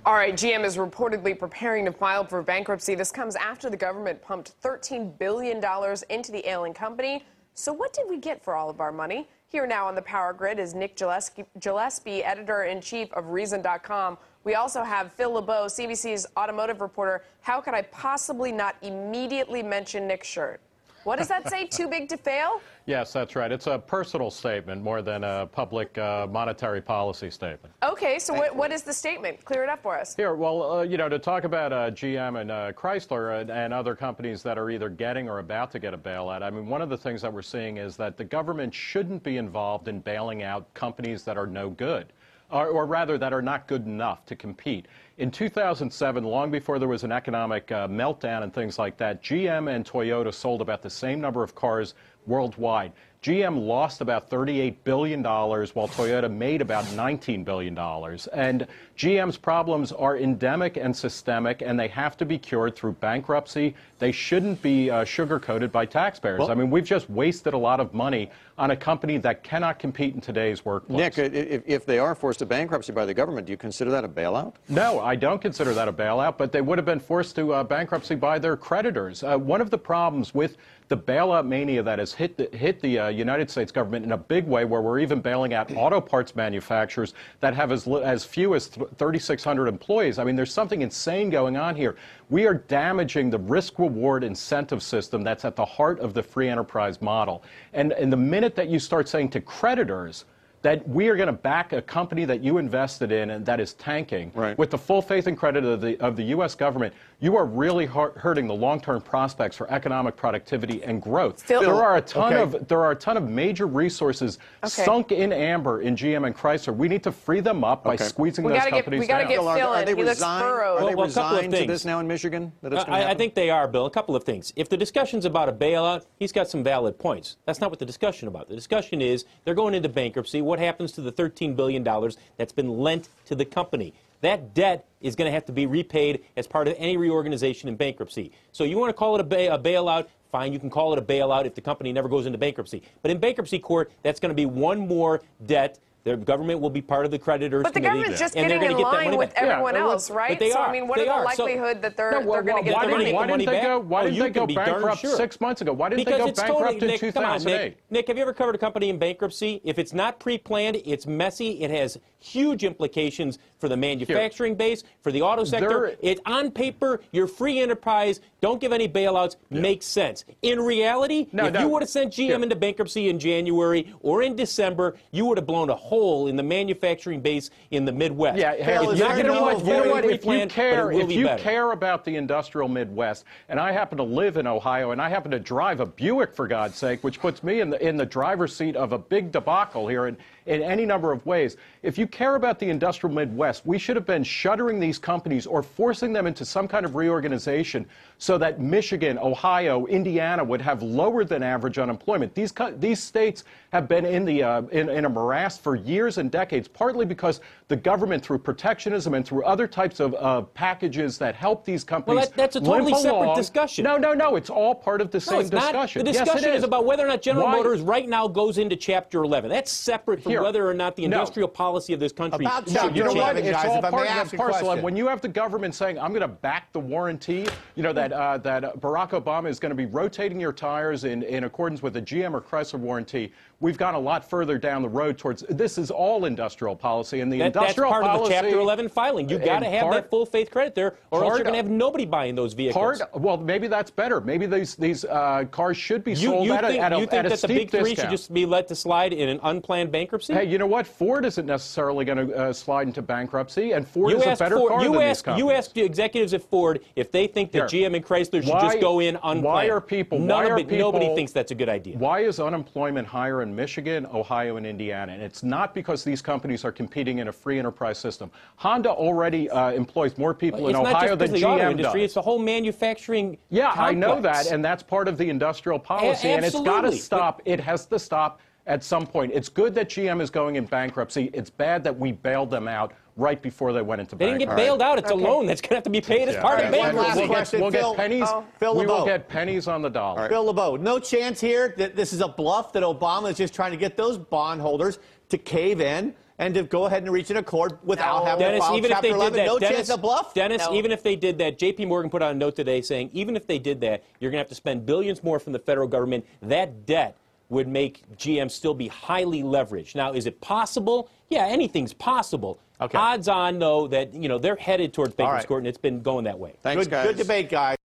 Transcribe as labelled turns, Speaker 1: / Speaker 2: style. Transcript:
Speaker 1: All right, GM is reportedly preparing to file for bankruptcy. This comes after the government pumped $13 billion into the ailing company. So what did we get for all of our money? Here now on the Power Grid is Nick Gillespie, editor-in-chief of Reason.com. We also have Phil LeBeau, CBC's automotive reporter. How could I possibly not immediately mention Nick's shirt? What does that say? Too big to fail?
Speaker 2: Yes, that's right. It's a personal statement more than a public monetary policy statement.
Speaker 1: Okay, so what is the statement? Clear it up for us.
Speaker 2: Here, well, you know, to talk about GM and Chrysler and other companies that are either getting or about to get a bailout, I mean, one of the things that we're seeing is that the government shouldn't be involved in bailing out companies that are no good. Or rather, that are not good enough to compete. In 2007, long before there was an economic meltdown and things like that, GM and Toyota sold about the same number of cars worldwide. GM lost about $38 billion, while Toyota made about $19 billion. And GM's problems are endemic and systemic, and they have to be cured through bankruptcy. They shouldn't be sugar-coated by taxpayers. Well, I mean, we've just wasted a lot of money on a company that cannot compete in today's workplace.
Speaker 3: Nick, if they are forced to bankruptcy by the government, do you consider that a bailout?
Speaker 2: No, I don't consider that a bailout, but they would have been forced to bankruptcy by their creditors. One of the problems with the bailout mania that has hit the United States government in a big way, where we're even bailing out auto parts manufacturers that have as few as 3,600 employees. I mean, there's something insane going on here. We are damaging the risk-reward incentive system that's at the heart of the free enterprise model. And the minute that you start saying to creditors that we are going to back a company that you invested in and that is tanking, right, with the full faith and credit of the U.S. government, you are really hurting the long-term prospects for economic productivity and growth. There are a ton of major resources sunk in amber in GM and Chrysler. We need to free them up by squeezing those companies down.
Speaker 1: We got to get Phil in. He looks furrowed.
Speaker 3: Are they resigned to this now in Michigan?
Speaker 4: I think they are, Bill. A couple of things. If the discussion's about a bailout, he's got some valid points. That's not what the discussion about. The discussion is they're going into bankruptcy. What happens to the $13 billion that's been lent to the company? That debt is going to have to be repaid as part of any reorganization in bankruptcy. So you want to call it a bailout, fine, you can call it a bailout if the company never goes into bankruptcy. But in bankruptcy court, that's going to be one more debt. The government will be part of the creditors
Speaker 1: committee. But the government's just getting in line with everyone else, right?
Speaker 4: So,
Speaker 1: I mean, what is the likelihood that they're going to get the money?
Speaker 2: Why didn't they go bankrupt 6 months ago? Why didn't they go bankrupt in 2008?
Speaker 4: Nick, have you ever covered a company in bankruptcy? If it's not pre-planned, it's messy, it has huge implications for the manufacturing base, for the auto sector. It's on paper, you're free enterprise, don't give any bailouts, makes sense. In reality, if you would have sent GM into bankruptcy in January or in December, you would have blown a hole in the manufacturing base in the Midwest.
Speaker 2: Yeah, if you care about the industrial Midwest, and I happen to live in Ohio, and I happen to drive a Buick, for God's sake, which puts me in the driver's seat of a big debacle here in any number of ways. If you care about the industrial Midwest, we should have been shuttering these companies or forcing them into some kind of reorganization so that Michigan, Ohio, Indiana would have lower than average unemployment. These states have been in a morass for years and decades, partly because the government, through protectionism and through other types of packages that help these companies
Speaker 4: Well, that's a totally separate discussion.
Speaker 2: No, it's all part of the same discussion.
Speaker 4: The discussion is about whether or not General Motors right now goes into Chapter 11. That's separate from whether or not the industrial policy of this country should change.
Speaker 2: You know what? It's all part of the parcel. And when you have the government saying, I'm going to back the warranty, you know, that Barack Obama is going to be rotating your tires in accordance with the GM or Chrysler warranty, we've gone a lot further down the road towards, this is all industrial policy. And industrial
Speaker 4: that's part
Speaker 2: policy,
Speaker 4: of the Chapter 11 filing. You've got to have that full faith credit there, or else you're going to have nobody buying those vehicles.
Speaker 2: Well, maybe that's better. Maybe these cars should be sold at a steep discount.
Speaker 4: You think that the big three should just be let to slide in an unplanned bankruptcy?
Speaker 2: Hey, you know what? Ford isn't necessarily going to slide into bankruptcy, and Ford is a better car than these companies. You
Speaker 4: asked the executives at Ford if they think that GM and Chrysler should just go in unplanned. Nobody thinks that's a good idea.
Speaker 2: Why is unemployment higher in Michigan, Ohio, and Indiana? And it's not because these companies are competing in a free enterprise system. Honda already employs more people in Ohio than GM does.
Speaker 4: It's the whole manufacturing complex.
Speaker 2: I know that, and that's part of the industrial policy, and it's got to stop. It has to stop at some point. It's good that GM is going in bankruptcy. It's bad that we bailed them out right before they went into bankruptcy.
Speaker 4: They didn't get bailed out. It's a loan that's going to have to be paid as part of bankruptcy.
Speaker 2: We'll get pennies. We will get pennies on the dollar.
Speaker 5: Phil LeBeau, no chance here that this is a bluff, that Obama is just trying to get those bondholders to cave in and to go ahead and reach an accord without
Speaker 1: No.
Speaker 5: having to
Speaker 4: Dennis,
Speaker 5: file
Speaker 4: even if
Speaker 5: Chapter
Speaker 4: they did
Speaker 5: 11.
Speaker 4: that,
Speaker 5: No
Speaker 4: Dennis,
Speaker 5: chance of bluff?
Speaker 4: Dennis,
Speaker 1: No.
Speaker 4: even if they did that, J.P. Morgan put out a note today saying even if they did that, you're going to have to spend billions more from the federal government. That debt would make GM still be highly leveraged. Now, is it possible? Yeah, anything's possible.
Speaker 5: Okay.
Speaker 4: Odds on, though, that they're headed towards Bankers
Speaker 5: right.
Speaker 4: Court, and it's been going that way.
Speaker 3: Thanks, guys.
Speaker 5: Good debate, guys.